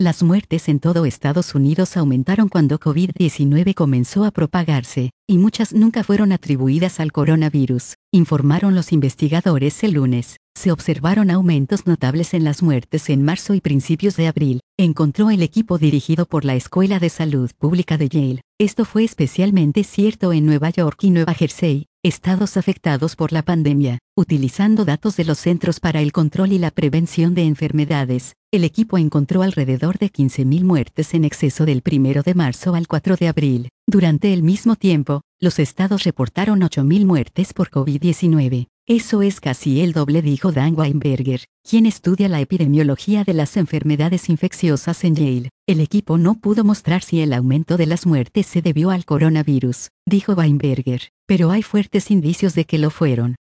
Las muertes en todo Estados Unidos aumentaron cuando COVID-19 comenzó a propagarse, y muchas nunca fueron atribuidas al coronavirus, informaron los investigadores el lunes. Se observaron aumentos notables en las muertes en marzo y principios de abril, encontró el equipo dirigido por la Escuela de Salud Pública de Yale. Esto fue especialmente cierto en Nueva York y Nueva Jersey, estados afectados por la pandemia. Utilizando datos de los Centros para el Control y la Prevención de Enfermedades, el equipo encontró alrededor de 15.000 muertes en exceso del 1 de marzo al 4 de abril. Durante el mismo tiempo, los estados reportaron 8.000 muertes por COVID-19. Eso es casi el doble, dijo Dan Weinberger, quien estudia la epidemiología de las enfermedades infecciosas en Yale. El equipo no pudo mostrar si el aumento de las muertes se debió al coronavirus, dijo Weinberger, pero hay fuertes indicios de que lo fueron.